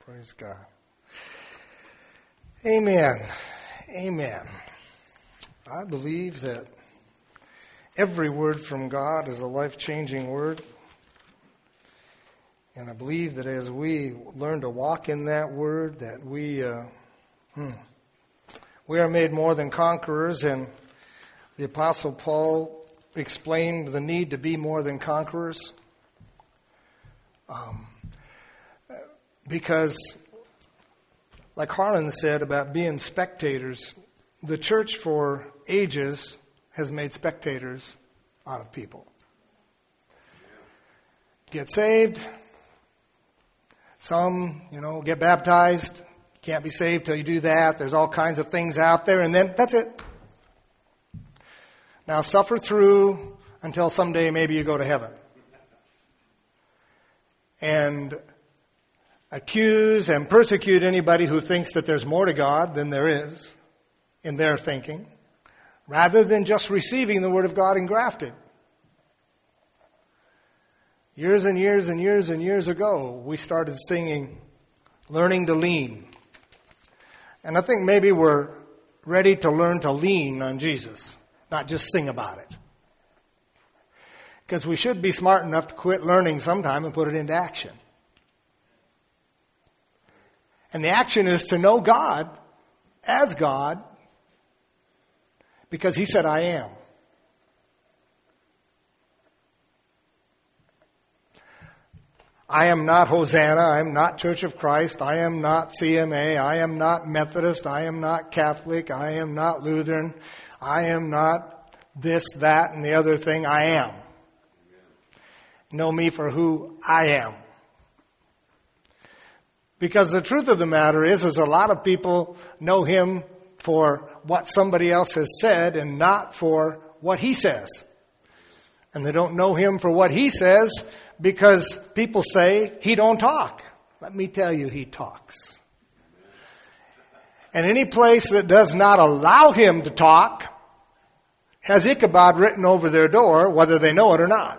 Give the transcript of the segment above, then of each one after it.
Praise God. Amen. Amen. I believe that every word from God is a life-changing word. And I believe that as we learn to walk in that word, that we are made more than conquerors. And the Apostle Paul explained the need to be more than conquerors. Because, like Harlan said about being spectators, the church for ages has made spectators out of people. Get saved. Some, get baptized. Can't be saved till you do that. There's all kinds of things out there, and then that's it. Now suffer through until someday maybe you go to heaven. And accuse and persecute anybody who thinks that there's more to God than there is in their thinking, rather than just receiving the Word of God engrafted. Years and years and years and years ago, we started singing, Learning to Lean. And I think maybe we're ready to learn to lean on Jesus, not just sing about it. Because we should be smart enough to quit learning sometime and put it into action. And the action is to know God as God, because He said, I am. I am not Hosanna. I am not Church of Christ. I am not CMA. I am not Methodist. I am not Catholic. I am not Lutheran. I am not this, that, and the other thing. I am. Know me for who I am. Because the truth of the matter is a lot of people know Him for what somebody else has said and not for what He says. And they don't know Him for what He says because people say He don't talk. Let me tell you, He talks. And any place that does not allow Him to talk has Ichabod written over their door, whether they know it or not.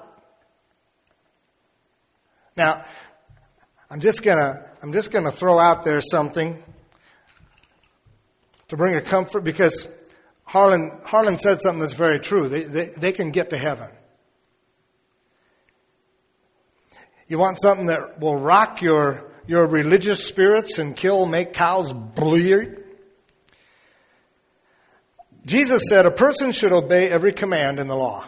Now, I'm just gonna throw out there something to bring a comfort, because Harlan said something that's very true. They can get to heaven. You want something that will rock your religious spirits and make cows bleat? Jesus said a person should obey every command in the law,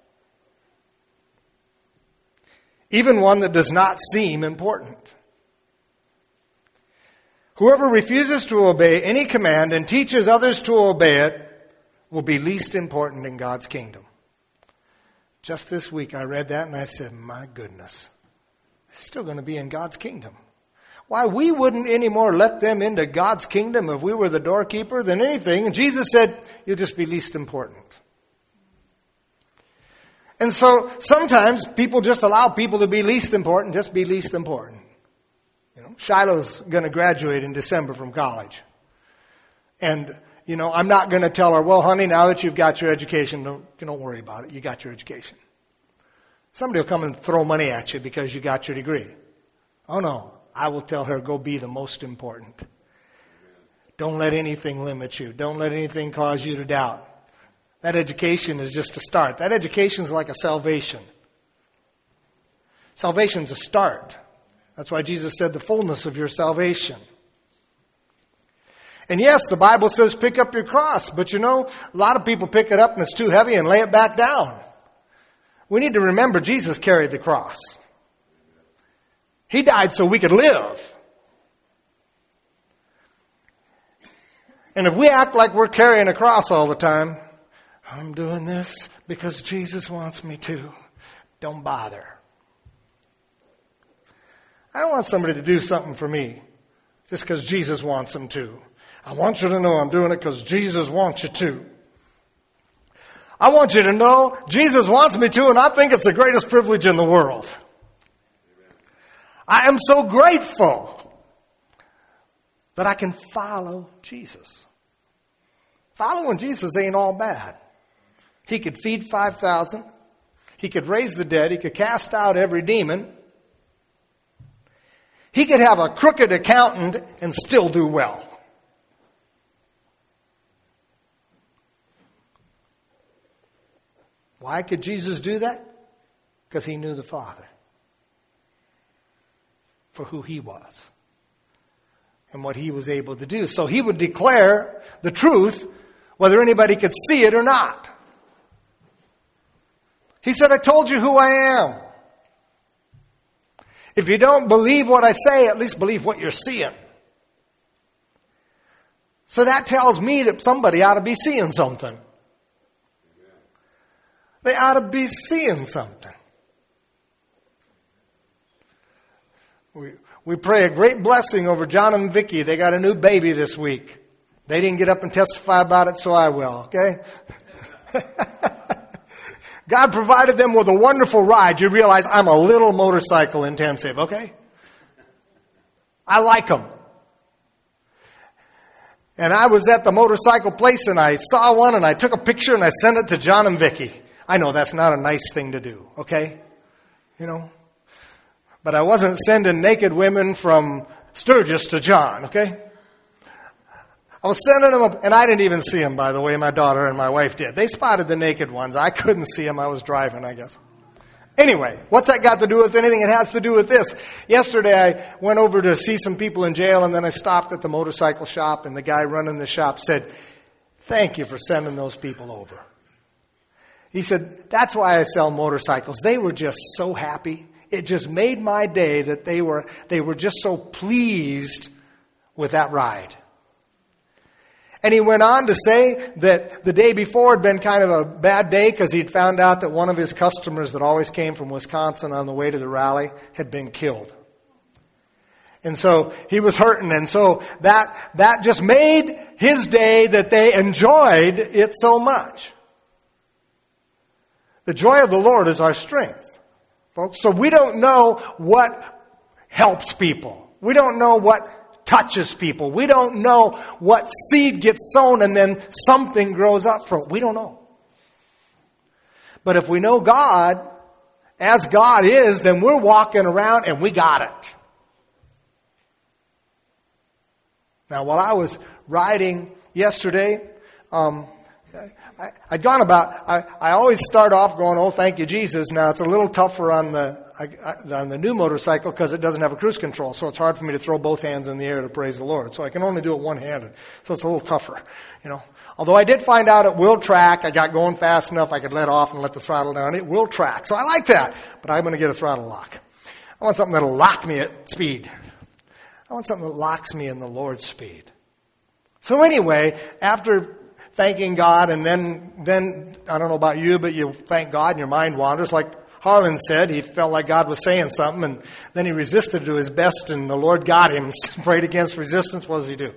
even one that does not seem important. Whoever refuses to obey any command and teaches others to obey it will be least important in God's kingdom. Just this week I read that and I said, my goodness, they're still going to be in God's kingdom. Why, we wouldn't anymore let them into God's kingdom if we were the doorkeeper than anything. And Jesus said, you'll just be least important. And so sometimes people just allow people to be least important, just be least important. Shiloh's going to graduate in December from college. And, I'm not going to tell her, well, honey, now that you've got your education, don't worry about it. You got your education. Somebody will come and throw money at you because you got your degree. Oh, no. I will tell her, go be the most important. Don't let anything limit you. Don't let anything cause you to doubt. That education is just a start. That education is like a salvation. Salvation's a start. That's why Jesus said the fullness of your salvation. And yes, the Bible says pick up your cross. But a lot of people pick it up and it's too heavy and lay it back down. We need to remember Jesus carried the cross. He died so we could live. And if we act like we're carrying a cross all the time, I'm doing this because Jesus wants me to, don't bother. I don't want somebody to do something for me just because Jesus wants them to. I want you to know I'm doing it because Jesus wants you to. I want you to know Jesus wants me to, and I think it's the greatest privilege in the world. I am so grateful that I can follow Jesus. Following Jesus ain't all bad. He could feed 5,000. He could raise the dead. He could cast out every demon. He could have a crooked accountant and still do well. Why could Jesus do that? Because he knew the Father for who he was and what he was able to do. So he would declare the truth whether anybody could see it or not. He said, I told you who I am. If you don't believe what I say, at least believe what you're seeing. So that tells me that somebody ought to be seeing something. They ought to be seeing something. We pray a great blessing over John and Vicky. They got a new baby this week. They didn't get up and testify about it, so I will, okay? God provided them with a wonderful ride. You realize I'm a little motorcycle intensive, okay? I like them. And I was at the motorcycle place and I saw one and I took a picture and I sent it to John and Vicky. I know that's not a nice thing to do, okay? You know? But I wasn't sending naked women from Sturgis to John, okay? I was sending them up, and I didn't even see them, by the way. My daughter and my wife did. They spotted the naked ones. I couldn't see them. I was driving, I guess. Anyway, what's that got to do with anything? It has to do with this. Yesterday, I went over to see some people in jail, and then I stopped at the motorcycle shop, and the guy running the shop said, thank you for sending those people over. He said, that's why I sell motorcycles. They were just so happy. It just made my day that they were just so pleased with that ride. And he went on to say that the day before had been kind of a bad day because he'd found out that one of his customers that always came from Wisconsin on the way to the rally had been killed. And so he was hurting. And so that just made his day that they enjoyed it so much. The joy of the Lord is our strength, folks. So we don't know what helps people. We don't know what touches people. We don't know what seed gets sown and then something grows up from it. We don't know. But if we know God as God is, then we're walking around and we got it. Now, while I was riding yesterday, I'd gone about, I always start off going, oh, thank you, Jesus. Now, it's a little tougher on the new motorcycle because it doesn't have a cruise control. So it's hard for me to throw both hands in the air to praise the Lord. So I can only do it one-handed. So it's a little tougher, you know. Although I did find out it will track. I got going fast enough I could let off and let the throttle down. It will track. So I like that. But I'm going to get a throttle lock. I want something that'll lock me at speed. I want something that locks me in the Lord's speed. So anyway, after thanking God, and then I don't know about you, but you thank God and your mind wanders. Like Harlan said, he felt like God was saying something, and then he resisted to his best, and the Lord got him. Prayed against resistance. What does he do?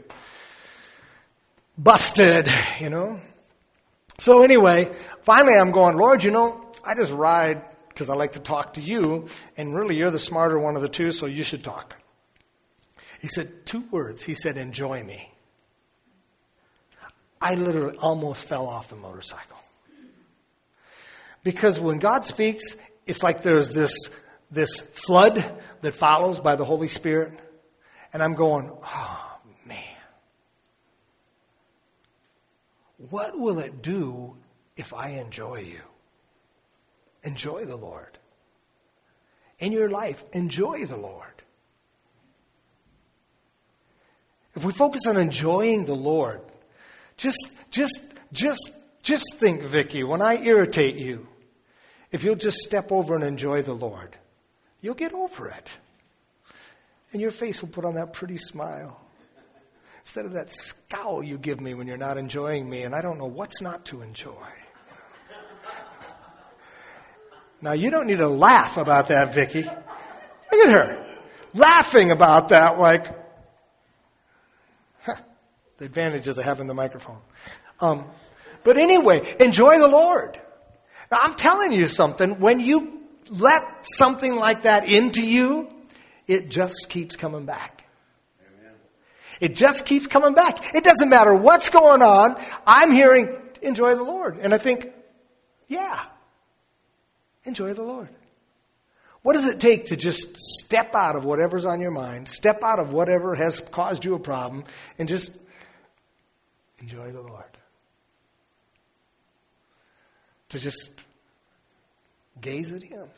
Busted, you know. So anyway, finally I'm going, Lord, you know, I just ride because I like to talk to you, and really you're the smarter one of the two, so you should talk. He said 2 words. He said, enjoy me. I literally almost fell off the motorcycle. Because when God speaks, it's like there's this flood that follows by the Holy Spirit. And I'm going, oh, man. What will it do if I enjoy you? Enjoy the Lord. In your life, enjoy the Lord. If we focus on enjoying the Lord, just think, Vicky, when I irritate you, if you'll just step over and enjoy the Lord, you'll get over it. And your face will put on that pretty smile. Instead of that scowl you give me when you're not enjoying me, and I don't know what's not to enjoy. Now, you don't need to laugh about that, Vicky. Look at her. Laughing about that like, the advantages of having the microphone. But anyway, enjoy the Lord. Now, I'm telling you something. When you let something like that into you, it just keeps coming back. Amen. It just keeps coming back. It doesn't matter what's going on. I'm hearing, enjoy the Lord. And I think, yeah, enjoy the Lord. What does it take to just step out of whatever's on your mind, step out of whatever has caused you a problem, and just enjoy the Lord? To just gaze at Him.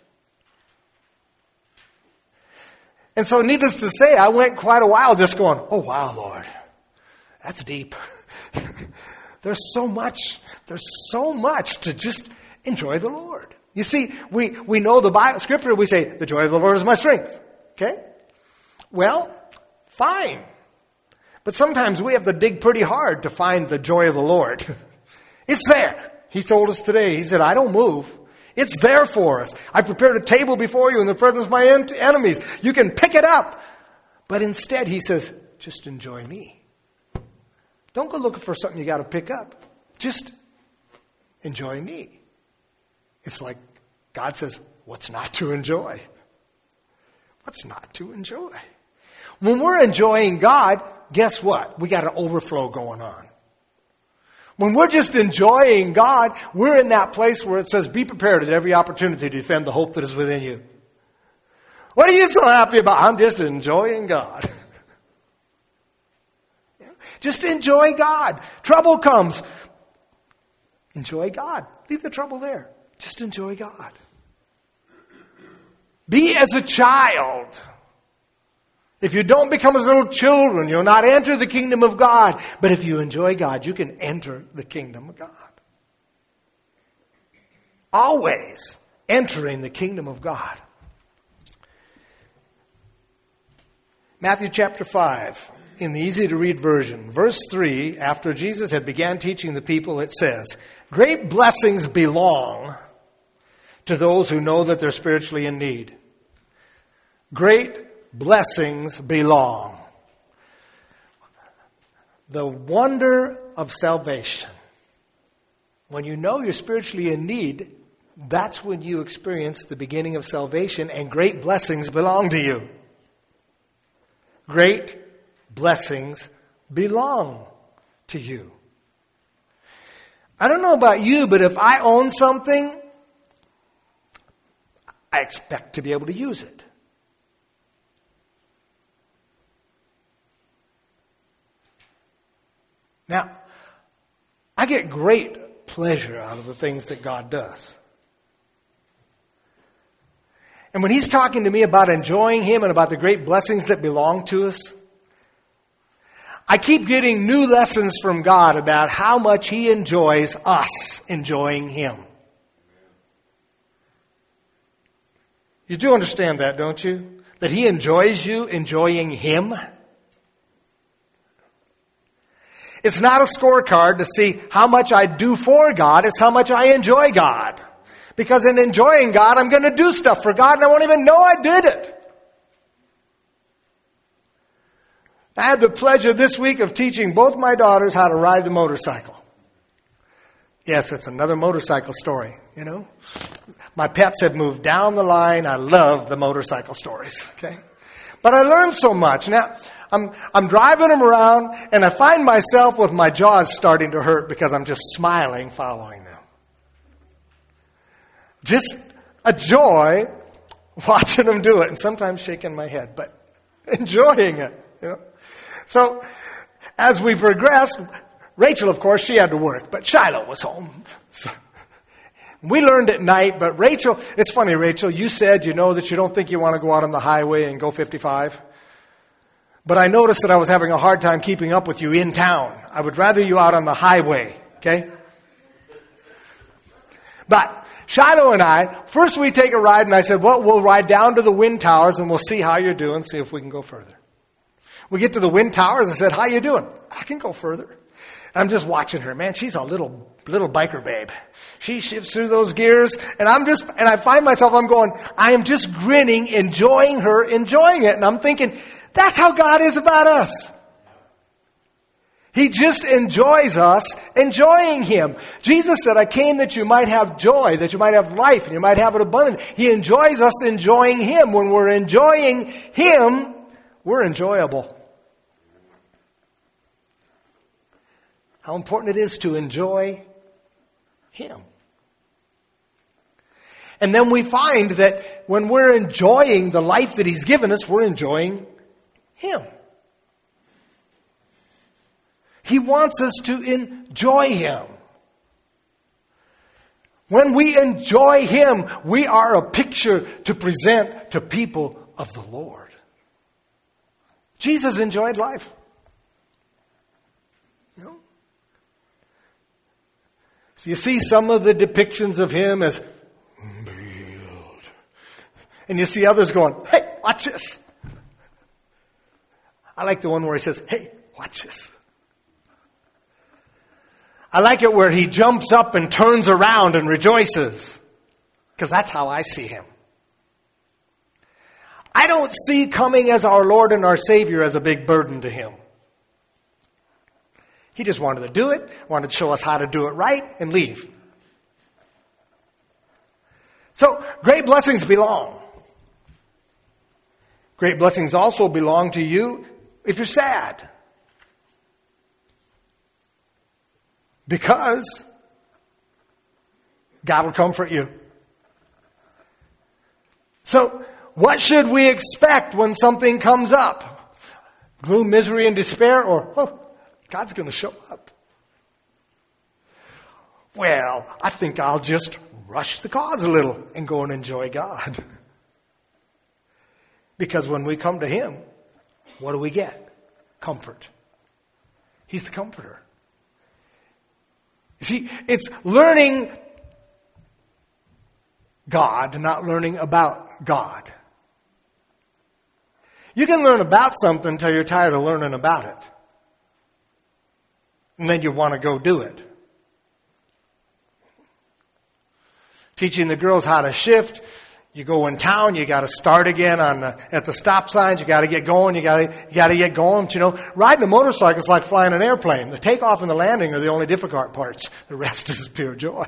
And so needless to say, I went quite a while just going, oh wow, Lord, that's deep. There's so much to just enjoy the Lord. You see, we know the Bible, Scripture, we say, the joy of the Lord is my strength. Okay? Well, fine. But sometimes we have to dig pretty hard to find the joy of the Lord. It's there. He told us today, He said, I don't move. It's there for us. I prepared a table before you in the presence of my enemies. You can pick it up. But instead, He says, just enjoy me. Don't go looking for something you got to pick up. Just enjoy me. It's like God says, what's not to enjoy? What's not to enjoy? When we're enjoying God, guess what? We got an overflow going on. When we're just enjoying God, we're in that place where it says, be prepared at every opportunity to defend the hope that is within you. What are you so happy about? I'm just enjoying God. Just enjoy God. Trouble comes. Enjoy God. Leave the trouble there. Just enjoy God. Be as a child. If you don't become as little children, you'll not enter the kingdom of God. But if you enjoy God, you can enter the kingdom of God. Always entering the kingdom of God. Matthew chapter 5, in the easy to read version, verse 3, after Jesus had began teaching the people, it says, great blessings belong to those who know that they're spiritually in need. Great blessings belong. The wonder of salvation. When you know you're spiritually in need, that's when you experience the beginning of salvation, and great blessings belong to you. Great blessings belong to you. I don't know about you, but if I own something, I expect to be able to use it. Now, I get great pleasure out of the things that God does. And when He's talking to me about enjoying Him and about the great blessings that belong to us, I keep getting new lessons from God about how much He enjoys us enjoying Him. You do understand that, don't you? That He enjoys you enjoying Him. It's not a scorecard to see how much I do for God. It's how much I enjoy God. Because in enjoying God, I'm going to do stuff for God and I won't even know I did it. I had the pleasure this week of teaching both my daughters how to ride the motorcycle. Yes, it's another motorcycle story, you know. My pets have moved down the line. I love the motorcycle stories, okay? But I learned so much. Now, I'm driving them around, and I find myself with my jaws starting to hurt because I'm just smiling following them. Just a joy watching them do it, and sometimes shaking my head, but enjoying it, you know. So, as we progressed, Rachel, of course, she had to work, but Shiloh was home. So, we learned at night, but Rachel, it's funny, Rachel, you said you know that you don't think you want to go out on the highway and go 55. But I noticed that I was having a hard time keeping up with you in town. I would rather you out on the highway, okay? But Shiloh and I, first we take a ride, and I said, well, we'll ride down to the wind towers, and we'll see how you're doing, see if we can go further. We get to the wind towers, I said, how you doing? I can go further. I'm just watching her. Man, she's a little biker babe. She shifts through those gears, and I find myself, I am just grinning, enjoying her, enjoying it. And I'm thinking, that's how God is about us. He just enjoys us enjoying Him. Jesus said, I came that you might have joy, that you might have life, and you might have it abundant. He enjoys us enjoying Him. When we're enjoying Him, we're enjoyable. How important it is to enjoy Him. And then we find that when we're enjoying the life that He's given us, we're enjoying Him. He wants us to enjoy Him. When we enjoy Him, we are a picture to present to people of the Lord. Jesus enjoyed life. You know? So you see some of the depictions of Him as healed. And you see others going, hey, watch this. I like the one where He says, hey, watch this. I like it where He jumps up and turns around and rejoices. Because that's how I see Him. I don't see coming as our Lord and our Savior as a big burden to Him. He just wanted to do it, wanted to show us how to do it right, and leave. So, great blessings belong. Great blessings also belong to you if you're sad. Because God will comfort you. So, what should we expect when something comes up? Gloom, misery, and despair? Or, oh, God's going to show up. Well, I think I'll just rush the cause a little and go and enjoy God. Because when we come to Him, what do we get? Comfort. He's the comforter. You see, it's learning God, not learning about God. You can learn about something until you're tired of learning about it. And then you want to go do it. Teaching the girls how to shift. You go in town, you got to start again at the stop signs. You got to get going. You got to get going. But, you know, riding a motorcycle is like flying an airplane. The takeoff and the landing are the only difficult parts. The rest is pure joy.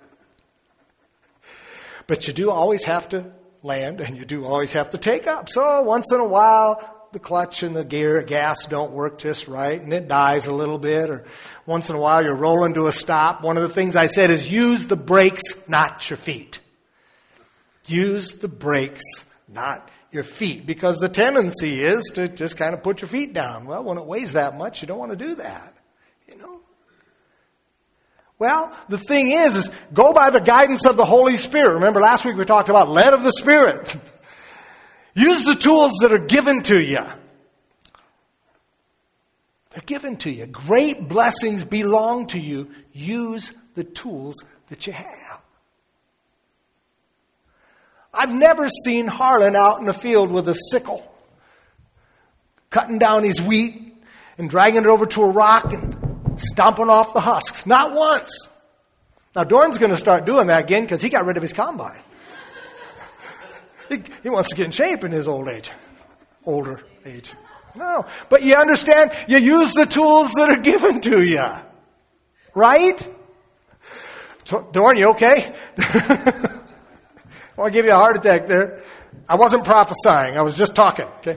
But you do always have to land, and you do always have to take up. So once in a while, the clutch and the gas don't work just right, and it dies a little bit. Or once in a while, you're rolling to a stop. One of the things I said is use the brakes, not your feet. Use the brakes, not your feet. Because the tendency is to just kind of put your feet down. Well, when it weighs that much, you don't want to do that. You know? Well, the thing is go by the guidance of the Holy Spirit. Remember last week we talked about led of the Spirit. Use the tools that are given to you. They're given to you. Great blessings belong to you. Use the tools that you have. I've never seen Harlan out in the field with a sickle, cutting down his wheat and dragging it over to a rock and stomping off the husks. Not once. Now, Dorn's going to start doing that again because he got rid of his combine. He wants to get in shape in his older age. No, but you understand, you use the tools that are given to you. Right? Dorn, you okay? I want to give you a heart attack there. I wasn't prophesying. I was just talking. Okay?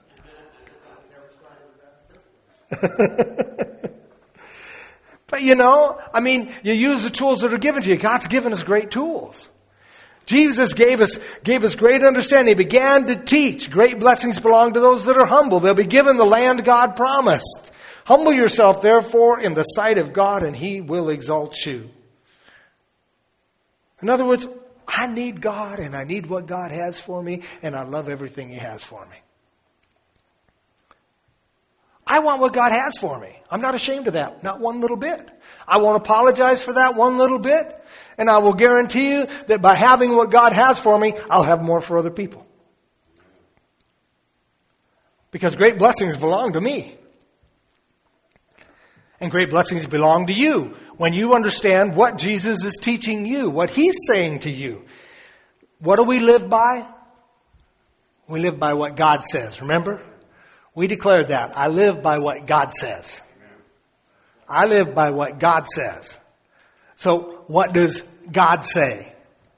But you know, I mean, you use the tools that are given to you. God's given us great tools. Jesus gave us great understanding. He began to teach. Great blessings belong to those that are humble. They'll be given the land God promised. Humble yourself, therefore, in the sight of God, and He will exalt you. In other words, I need God, and I need what God has for me, and I love everything He has for me. I want what God has for me. I'm not ashamed of that, not one little bit. I won't apologize for that one little bit, and I will guarantee you that by having what God has for me, I'll have more for other people. Because great blessings belong to me. And great blessings belong to you when you understand what Jesus is teaching you, what He's saying to you. What do we live by? We live by what God says. Remember? We declared that. I live by what God says. I live by what God says. So what does God say?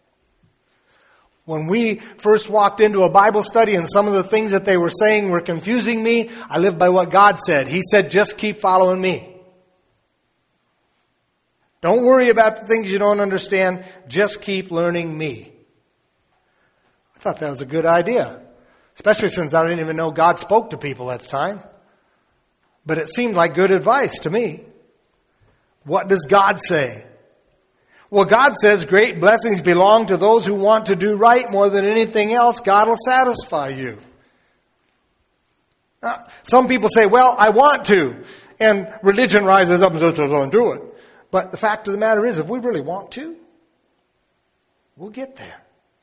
When we first walked into a Bible study and some of the things that they were saying were confusing me, I live by what God said. He said, just keep following me. Don't worry about the things you don't understand. Just keep learning me. thought that was a good idea, especially since I didn't even know God spoke to people at the time. But it seemed like good advice to me. What does God say? Well, God says great blessings belong to those who want to do right more than anything else. God will satisfy you. Now, some people say, well, I want to. And religion rises up and says, don't do it. But the fact of the matter is, if we really want to, we'll get there.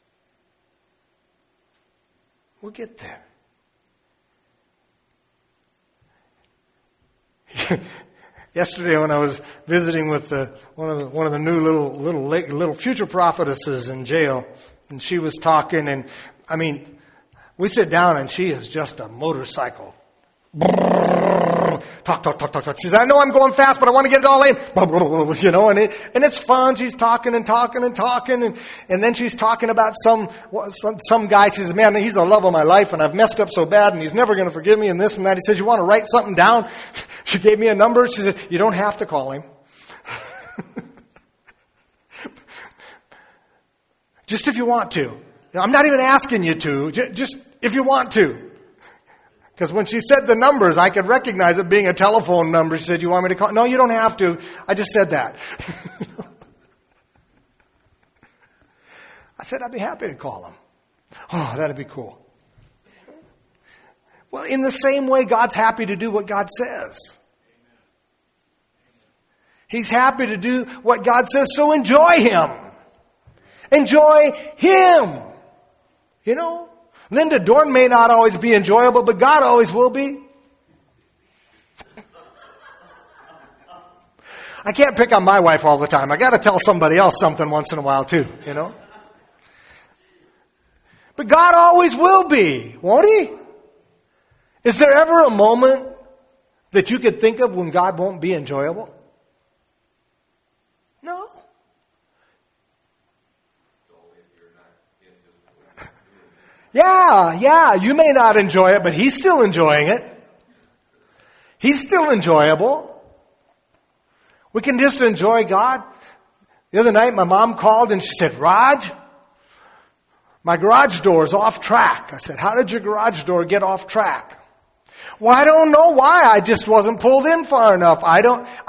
We'll get there. Yesterday, when I was visiting with one of the new little future prophetesses in jail, and she was talking, and I mean, we sit down, and she is just a motorcycle. Talk. She says, I know I'm going fast, but I want to get it all in. You know, and it's fun. She's talking, and then she's talking about some guy. She says, man, he's the love of my life, and I've messed up so bad, and he's never going to forgive me, and this and that. He says, you want to write something down? She gave me a number. She said, you don't have to call him. Just if you want to. I'm not even asking you to. Just if you want to. Because when she said the numbers, I could recognize it being a telephone number. She said, you want me to call? No, you don't have to. I just said that. I said, I'd be happy to call him. Oh, that'd be cool. Well, in the same way, God's happy to do what God says. He's happy to do what God says, so enjoy Him. Enjoy Him. You know? Linda Dorn may not always be enjoyable, but God always will be. I can't pick on my wife all the time. I got to tell somebody else something once in a while too, you know. But God always will be, won't He? Is there ever a moment that you could think of when God won't be enjoyable? No. Yeah, you may not enjoy it, but He's still enjoying it. He's still enjoyable. We can just enjoy God. The other night, my mom called and she said, Raj, my garage door is off track. I said, how did your garage door get off track? Well, I don't know why. I just wasn't pulled in far enough. I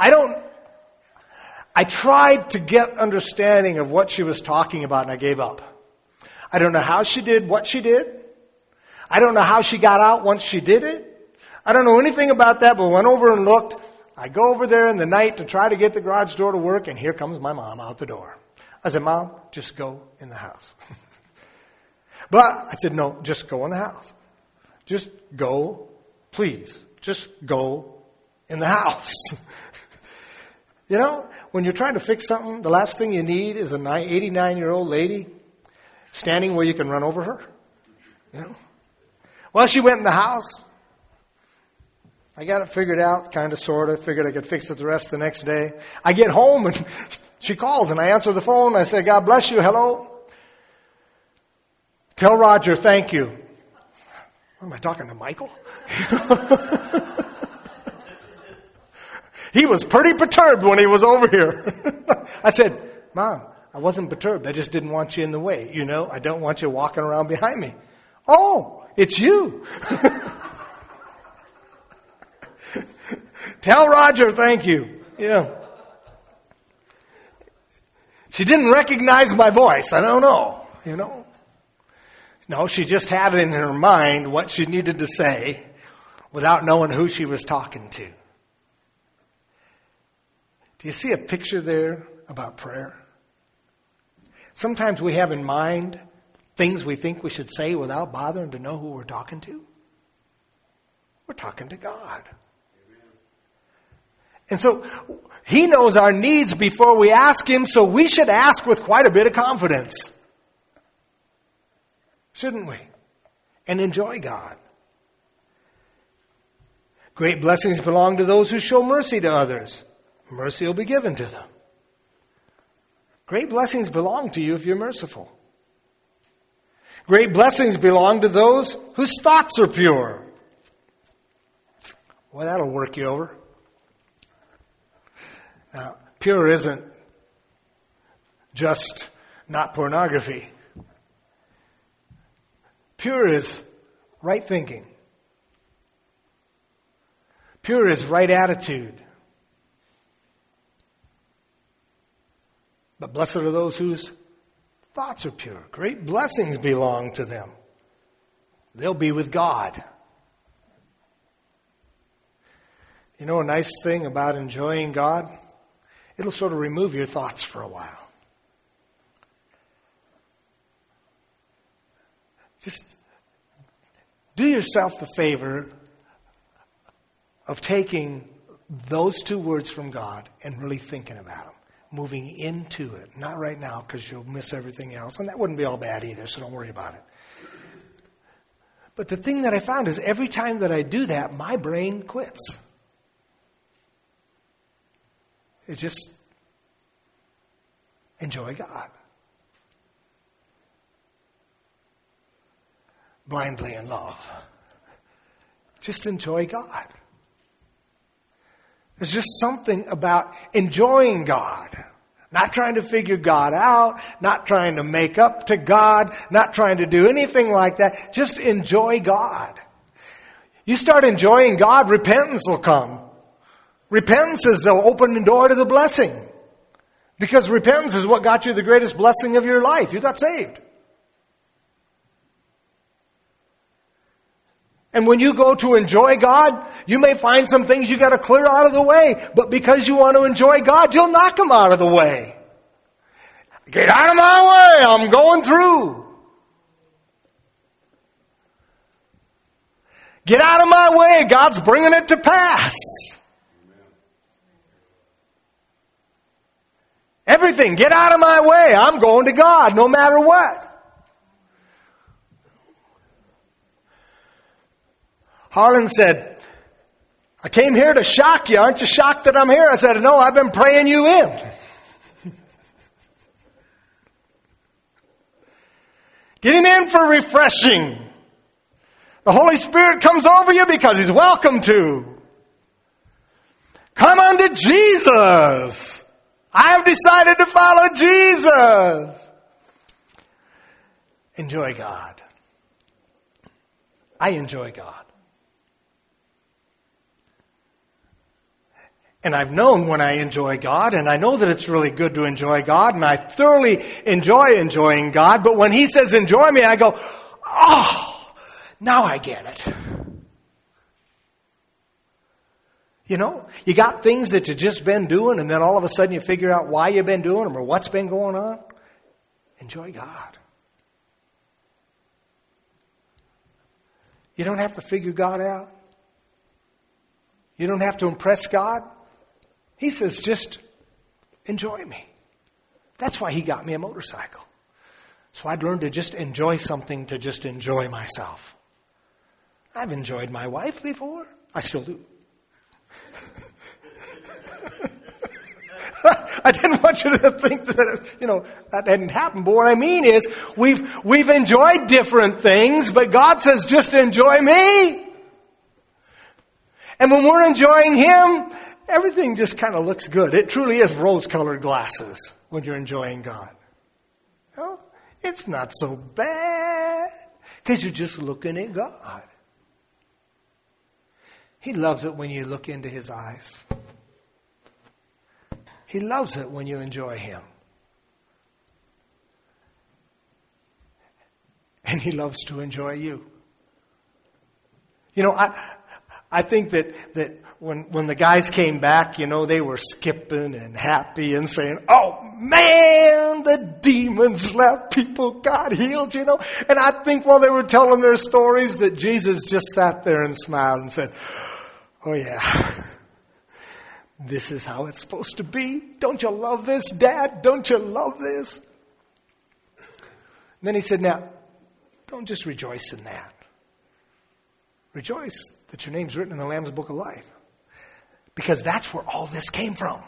tried to get understanding of what she was talking about, and I gave up. I don't know how she did what she did. I don't know how she got out once she did it. I don't know anything about that, but went over and looked. I go over there in the night to try to get the garage door to work, and here comes my mom out the door. I said, Mom, just go in the house. But I said, no, just go in the house. Just go, please. Just go in the house. You know, when you're trying to fix something, the last thing you need is an 89-year-old lady standing where you can run over her. You know? Well, she went in the house. I got it figured out, kind of, sort of. Figured I could fix it the rest of the next day. I get home and she calls and I answer the phone. I say, God bless you. Hello. Tell Roger, thank you. What am I talking to, Michael? He was pretty perturbed when he was over here. I said, Mom, I wasn't perturbed. I just didn't want you in the way. You know, I don't want you walking around behind me. Oh, it's you. Tell Roger, thank you. Yeah. She didn't recognize my voice. I don't know, you know. No, she just had it in her mind what she needed to say without knowing who she was talking to. Do you see a picture there about prayer? Sometimes we have in mind things we think we should say without bothering to know who we're talking to. We're talking to God. And so He knows our needs before we ask Him, so we should ask with quite a bit of confidence. Shouldn't we? And enjoy God. Great blessings belong to those who show mercy to others. Mercy will be given to them. Great blessings belong to you if you're merciful. Great blessings belong to those whose thoughts are pure. Well, that'll work you over. Now, pure isn't just not pornography. Pure is right thinking. Pure is right attitude. But blessed are those whose thoughts are pure. Great blessings belong to them. They'll be with God. You know a nice thing about enjoying God? It'll sort of remove your thoughts for a while. Just do yourself the favor of taking those two words from God and really thinking about them. Moving into it. Not right now, because you'll miss everything else. And that wouldn't be all bad either, so don't worry about it. But the thing that I found is every time that I do that, my brain quits. It just enjoy God. Blindly in love. Just enjoy God. There's just something about enjoying God. Not trying to figure God out, not trying to make up to God, not trying to do anything like that. Just enjoy God. You start enjoying God, repentance will come. Repentance is the open door to the blessing. Because repentance is what got you the greatest blessing of your life. You got saved. And when you go to enjoy God, you may find some things you got to clear out of the way. But because you want to enjoy God, you'll knock them out of the way. Get out of my way. I'm going through. Get out of my way. God's bringing it to pass. Everything. Get out of my way. I'm going to God no matter what. Harlan said, I came here to shock you. Aren't you shocked that I'm here? I said, no, I've been praying you in. Get him in for refreshing. The Holy Spirit comes over you because He's welcome to. Come unto Jesus. I have decided to follow Jesus. Enjoy God. I enjoy God. And I've known when I enjoy God, and I know that it's really good to enjoy God, and I thoroughly enjoy enjoying God, but when He says enjoy me, I go, oh, now I get it. You know, you got things that you've just been doing, and then all of a sudden you figure out why you've been doing them or what's been going on. Enjoy God. You don't have to figure God out. You don't have to impress God. He says, just enjoy me. That's why He got me a motorcycle. So I'd learned to just enjoy something, to just enjoy myself. I've enjoyed my wife before. I still do. I didn't want you to think that, that hadn't happened. But what I mean is, we've enjoyed different things, but God says, just enjoy me. And when we're enjoying Him, everything just kind of looks good. It truly is rose-colored glasses when you're enjoying God. Well, it's not so bad because you're just looking at God. He loves it when you look into His eyes. He loves it when you enjoy Him. And He loves to enjoy you. You know, I think that when the guys came back, they were skipping and happy and saying, oh man, the demons left, people got healed, And I think while they were telling their stories that Jesus just sat there and smiled and said, oh yeah, this is how it's supposed to be. Don't you love this, Dad? Don't you love this? And then He said, now, don't just rejoice in that. Rejoice that your name's written in the Lamb's Book of Life. Because that's where all this came from.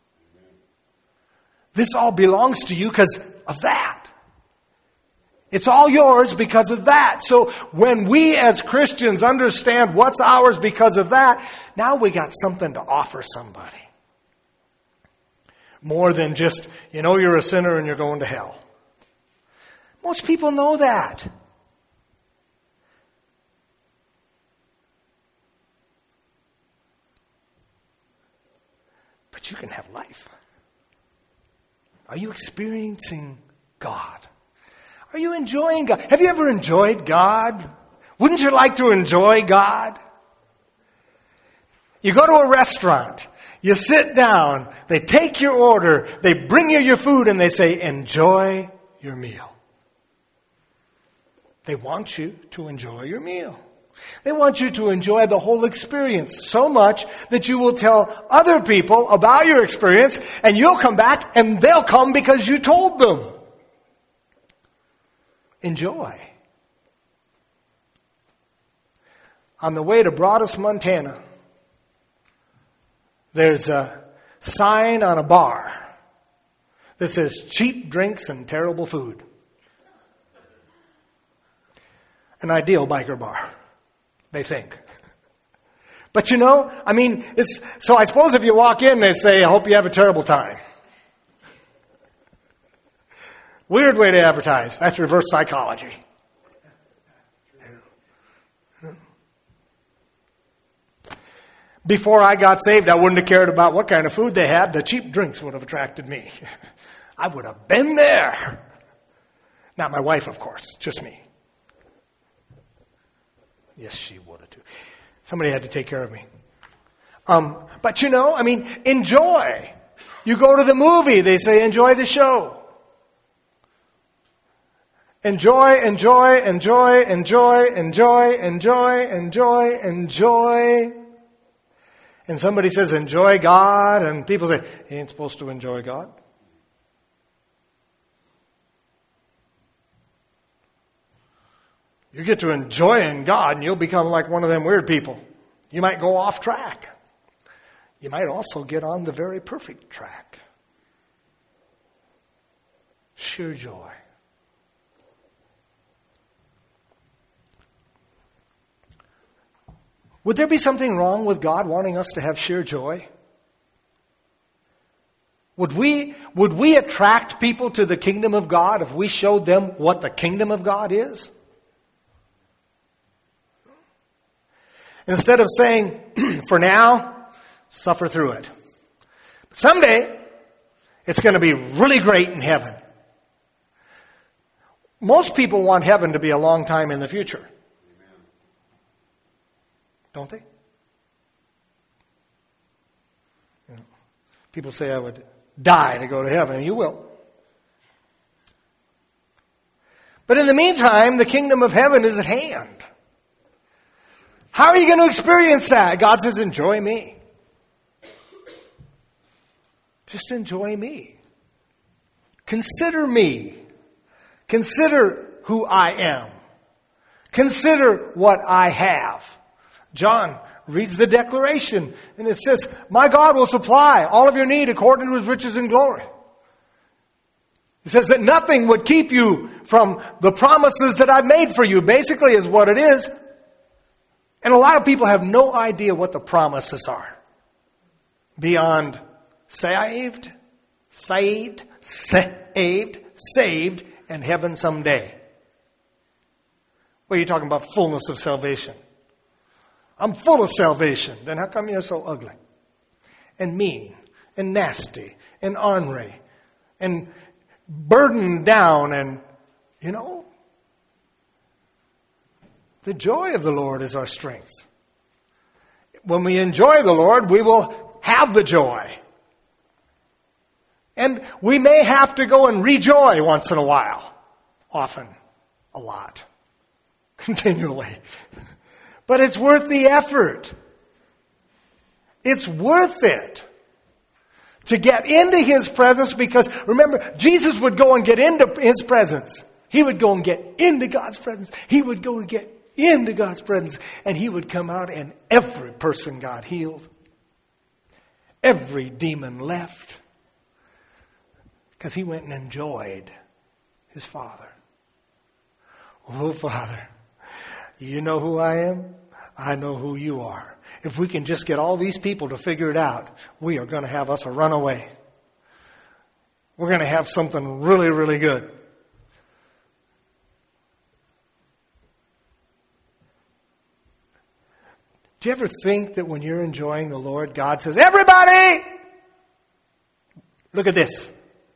This all belongs to you because of that. It's all yours because of that. So when we as Christians understand what's ours because of that, now we got something to offer somebody. More than just, you're a sinner and you're going to hell. Most people know that. but you can have life. Are you experiencing God? Are you enjoying God? Have you ever enjoyed God? Wouldn't you like to enjoy God? You go to a restaurant, you sit down, they take your order, they bring you your food, and they say, enjoy your meal. They want you to enjoy your meal. They want you to enjoy the whole experience so much that you will tell other people about your experience, and you'll come back and they'll come because you told them. Enjoy. On the way to Broadus, Montana, there's a sign on a bar that says cheap drinks and terrible food. An ideal biker bar, they think. But so I suppose if you walk in, they say, I hope you have a terrible time. Weird way to advertise. That's reverse psychology. Before I got saved, I wouldn't have cared about what kind of food they had. The cheap drinks would have attracted me. I would have been there. Not my wife, of course, just me. Yes, she would have too. Somebody had to take care of me. But enjoy. You go to the movie, they say, enjoy the show. Enjoy, enjoy, enjoy, enjoy, enjoy, enjoy, enjoy, enjoy. And somebody says, enjoy God, and people say, he ain't supposed to enjoy God. You get to enjoying God, and you'll become like one of them weird people. You might go off track. You might also get on the very perfect track. Sheer joy. Would there be something wrong with God wanting us to have sheer joy? Would we attract people to the kingdom of God if we showed them what the kingdom of God is? Instead of saying, for now, suffer through it. But someday, it's going to be really great in heaven. Most people want heaven to be a long time in the future. Don't they? People say I would die to go to heaven. You will. But in the meantime, the kingdom of heaven is at hand. How are you going to experience that? God says, enjoy me. Just enjoy me. Consider me. Consider who I am. Consider what I have. John reads the declaration, and it says, my God will supply all of your need according to his riches and glory. It says that nothing would keep you from the promises that I've made for you, basically is what it is. And a lot of people have no idea what the promises are. Beyond saved, and heaven someday. Well, you're talking about fullness of salvation. I'm full of salvation. Then how come you're so ugly? And mean, and nasty, and ornery, and burdened down, and, the joy of the Lord is our strength. When we enjoy the Lord, we will have the joy. And we may have to go and rejoy once in a while. Often. A lot. Continually. But it's worth the effort. It's worth it to get into his presence, because remember, Jesus would go and get into his presence. He would go and get into God's presence. He would go and get into God's presence, and he would come out, and every person got healed. Every demon left, because he went and enjoyed his Father. Oh, Father, you know who I am? I know who you are. If we can just get all these people to figure it out, we are going to have us a runaway. We're going to have something really, really good. Do you ever think that when you're enjoying the Lord, God says, everybody, Look at this.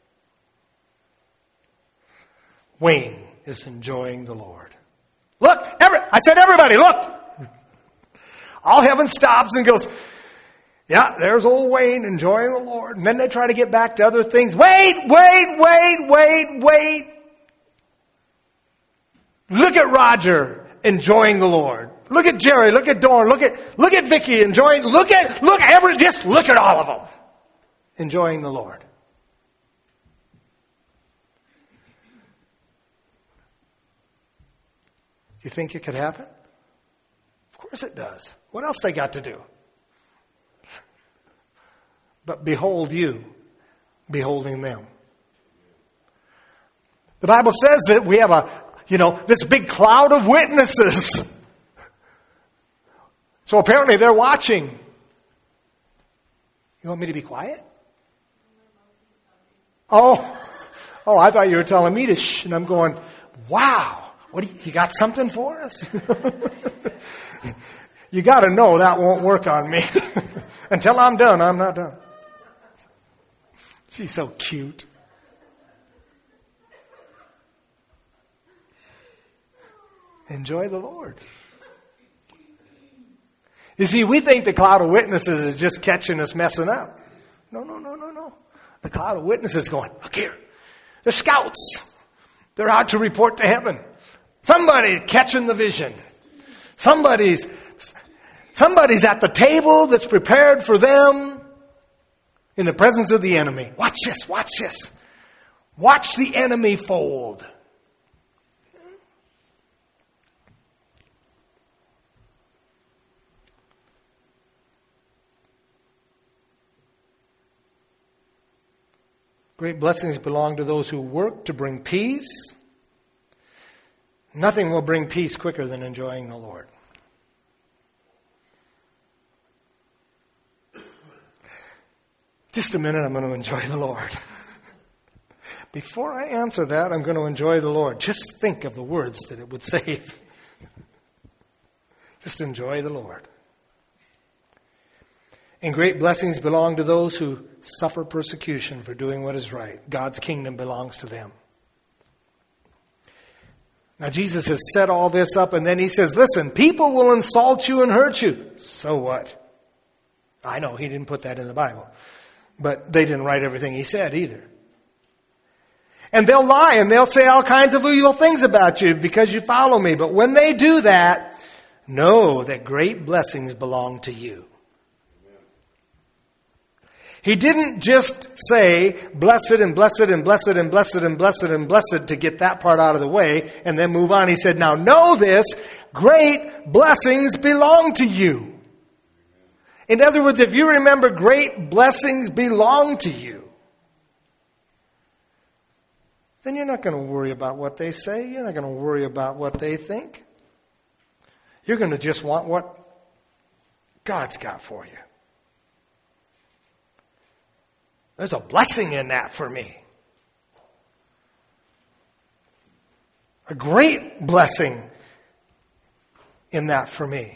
Wayne is enjoying the Lord. Look, I said everybody, look. All heaven stops and goes, yeah, there's old Wayne enjoying the Lord. And then they try to get back to other things. Wait. Look at Roger enjoying the Lord. Look at Jerry. Look at Dawn. Look at Vicky enjoying. Just look at all of them enjoying the Lord. You think it could happen? Of course it does. What else they got to do? But behold you, beholding them. The Bible says that we have this big cloud of witnesses. So apparently they're watching. You want me to be quiet? Oh, I thought you were telling me to shh, and I'm going, wow. You got something for us? You got to know that won't work on me. Until I'm done, I'm not done. She's so cute. Enjoy the Lord. You see, we think the cloud of witnesses is just catching us messing up. No. The cloud of witnesses going, look here. They're scouts. They're out to report to heaven. Somebody catching the vision. Somebody's at the table that's prepared for them in the presence of the enemy. Watch this. Watch the enemy fold. Great blessings belong to those who work to bring peace. Nothing will bring peace quicker than enjoying the Lord. Just a minute, I'm going to enjoy the Lord. Before I answer that, I'm going to enjoy the Lord. Just think of the words that it would save. Just enjoy the Lord. And great blessings belong to those who suffer persecution for doing what is right. God's kingdom belongs to them. Now, Jesus has set all this up, and then he says, listen, people will insult you and hurt you. So what? I know he didn't put that in the Bible, but they didn't write everything he said either. And they'll lie, and they'll say all kinds of evil things about you because you follow me. But when they do that, know that great blessings belong to you. He didn't just say, blessed and blessed and blessed and blessed and blessed and blessed to get that part out of the way and then move on. He said, now know this, great blessings belong to you. In other words, if you remember, great blessings belong to you, then you're not going to worry about what they say. You're not going to worry about what they think. You're going to just want what God's got for you. There's a blessing in that for me. A great blessing in that for me.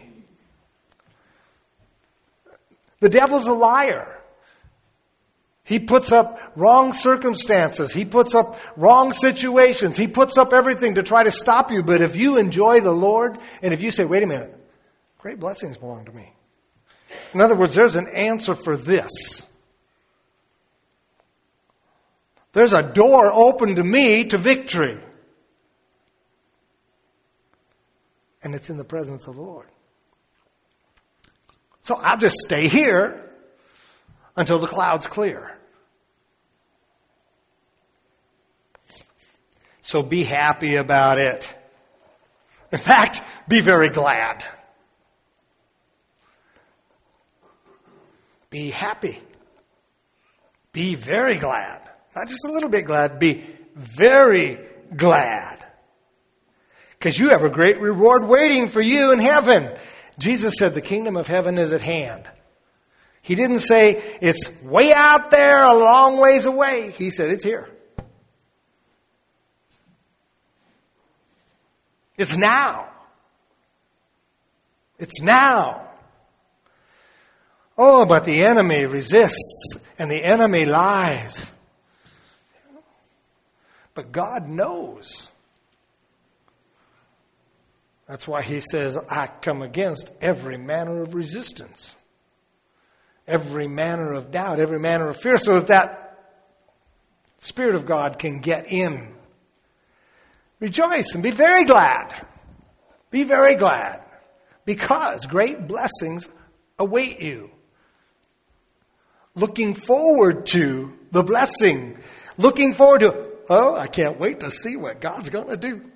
The devil's a liar. He puts up wrong circumstances. He puts up wrong situations. He puts up everything to try to stop you. But if you enjoy the Lord, and if you say, wait a minute, great blessings belong to me. In other words, there's an answer for this. There's a door open to me to victory. And it's in the presence of the Lord. So I'll just stay here until the clouds clear. So be happy about it. In fact, be very glad. Be happy. Be very glad. Not just a little bit glad, be very glad. Because you have a great reward waiting for you in heaven. Jesus said the kingdom of heaven is at hand. He didn't say it's way out there, a long ways away. He said it's here. It's now. It's now. Oh, but the enemy resists and the enemy lies. But God knows. That's why he says, I come against every manner of resistance, every manner of doubt, every manner of fear, so that that Spirit of God can get in. Rejoice and be very glad. Be very glad, because great blessings await you. Looking forward to the blessing. Looking forward to, oh, I can't wait to see what God's going to do.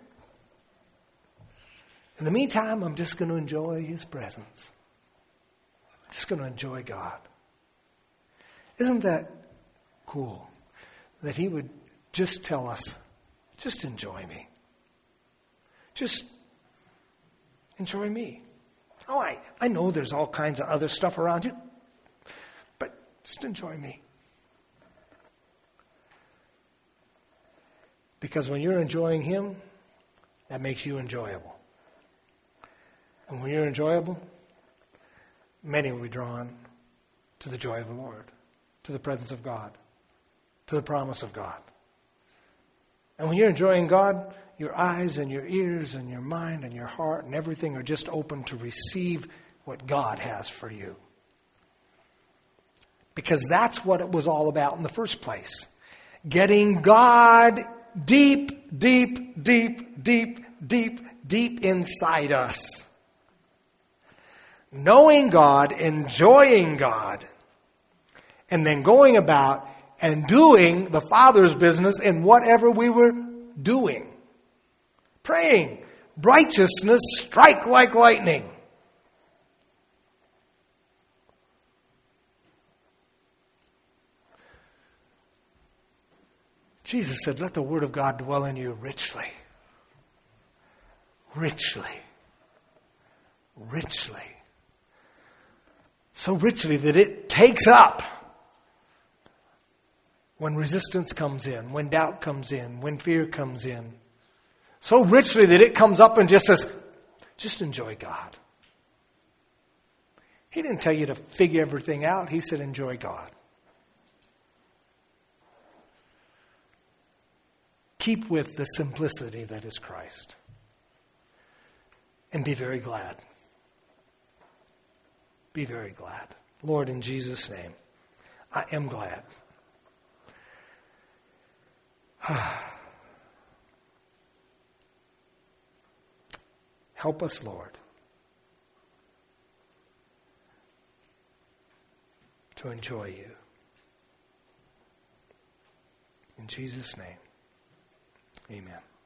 In the meantime, I'm just going to enjoy His presence. I'm just going to enjoy God. Isn't that cool? That He would just tell us, just enjoy me. Just enjoy me. Oh, I know there's all kinds of other stuff around you, but just enjoy me. Because when you're enjoying Him, that makes you enjoyable. And when you're enjoyable, many will be drawn to the joy of the Lord, to the presence of God, to the promise of God. And when you're enjoying God, your eyes and your ears and your mind and your heart and everything are just open to receive what God has for you. Because that's what it was all about in the first place. Getting God deep, deep, deep, deep, deep, deep inside us. Knowing God, enjoying God, and then going about and doing the Father's business in whatever we were doing. Praying, righteousness strike like lightning. Jesus said, let the word of God dwell in you richly. Richly. Richly. So richly that it takes up when resistance comes in, when doubt comes in, when fear comes in. So richly that it comes up and just says, just enjoy God. He didn't tell you to figure everything out. He said, enjoy God. Keep with the simplicity that is Christ. And be very glad. Be very glad. Lord, in Jesus' name, I am glad. Help us, Lord, to enjoy you. In Jesus' name, amen.